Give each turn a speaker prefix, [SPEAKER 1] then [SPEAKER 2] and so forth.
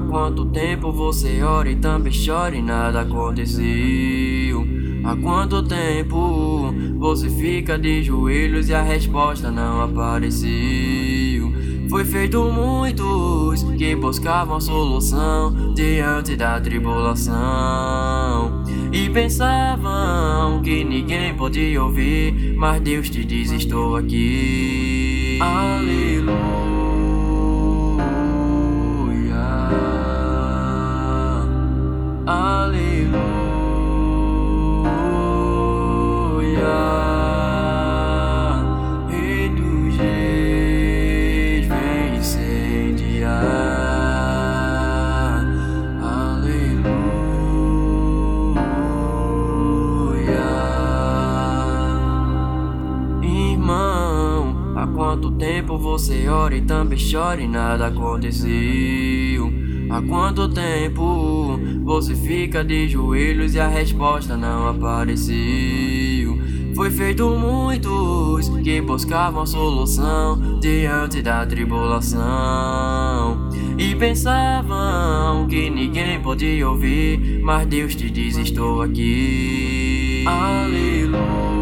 [SPEAKER 1] quanto tempo você ora e também chora e nada aconteceu? Há quanto tempo você fica de joelhos e a resposta não apareceu? Foi feito muitos que buscavam solução diante da tribulação e pensavam que ninguém podia ouvir, mas Deus te diz: estou aqui. Aleluia. Rei dos reis vem incendiar. Aleluia. Irmão, há quanto tempo você ora e também chora e nada aconteceu? Há quanto tempo você fica de joelhos e a resposta não apareceu? Foi feito muitos que buscavam solução diante da tribulação e pensavam que ninguém podia ouvir, mas Deus te diz: estou aqui. Aleluia.